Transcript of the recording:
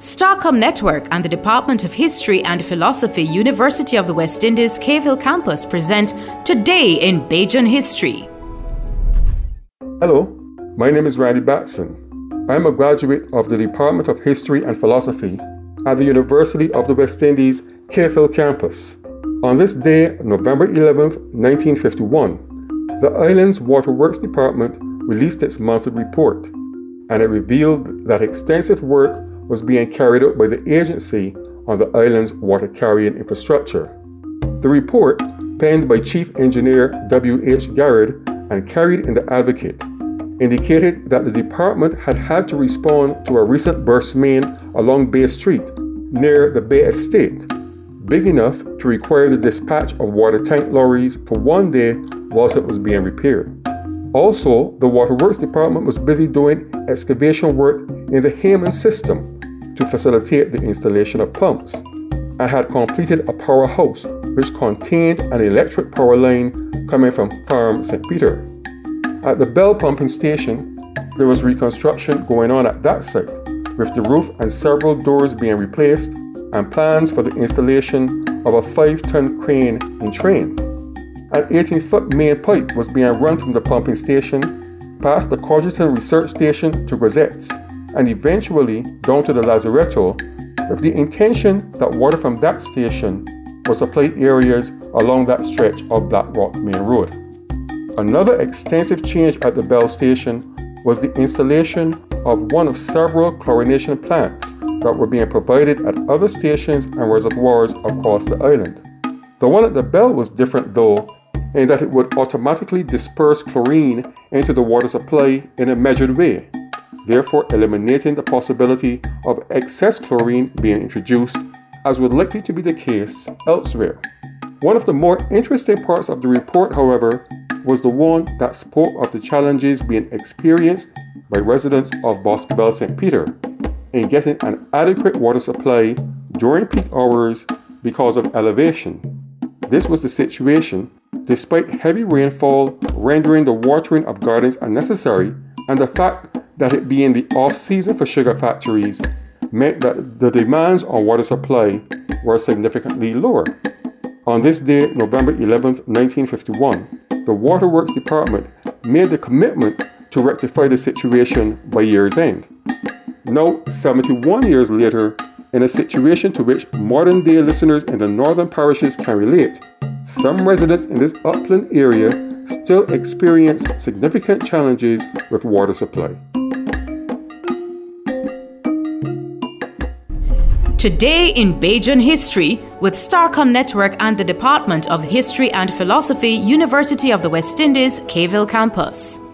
Starcom Network and the Department of History and Philosophy, University of the West Indies, Cave Hill Campus present Today in Bajan History. Hello, my name is Randy Batson. I am a graduate of the Department of History and Philosophy at the University of the West Indies, Cave Hill Campus. On this day, November 11th, 1951, the island's Waterworks Department released its monthly report, and it revealed that extensive work was being carried out by the agency on the island's water carrying infrastructure. The report, penned by Chief Engineer W.H. Garrard and carried in the Advocate, indicated that the department had to respond to a recent burst main along Bay Street near the Bay Estate, big enough to require the dispatch of water tank lorries for one day whilst it was being repaired. Also, the Waterworks Department was busy doing excavation work in the Hayman system to facilitate the installation of pumps, and had completed a powerhouse which contained an electric power line coming from Farm St. Peter. At the Bell Pumping Station, there was reconstruction going on at that site, with the roof and several doors being replaced, and plans for the installation of a 5-ton crane in train. An 18-foot main pipe was being run from the pumping station past the Codgerton Research Station to Grisette's, and eventually down to the Lazaretto, with the intention that water from that station will supply areas along that stretch of Black Rock Main Road. Another extensive change at the Bell Station was the installation of one of several chlorination plants that were being provided at other stations and reservoirs across the island. The one at the Bell was different though, in that it would automatically disperse chlorine into the water supply in a measured way, therefore eliminating the possibility of excess chlorine being introduced, as would likely to be the case elsewhere. One of the more interesting parts of the report, however, was the one that spoke of the challenges being experienced by residents of Boscobel St. Peter in getting an adequate water supply during peak hours because of elevation. This was the situation despite heavy rainfall rendering the watering of gardens unnecessary, and the fact that it being the off-season for sugar factories meant that the demands on water supply were significantly lower. On this day, November 11th, 1951, the Waterworks Department made the commitment to rectify the situation by year's end. Now, 71 years later, in a situation to which modern-day listeners in the northern parishes can relate, some residents in this upland area still experience significant challenges with water supply. Today in Bajan History with Starcom Network and the Department of History and Philosophy, University of the West Indies, Cave Hill Campus.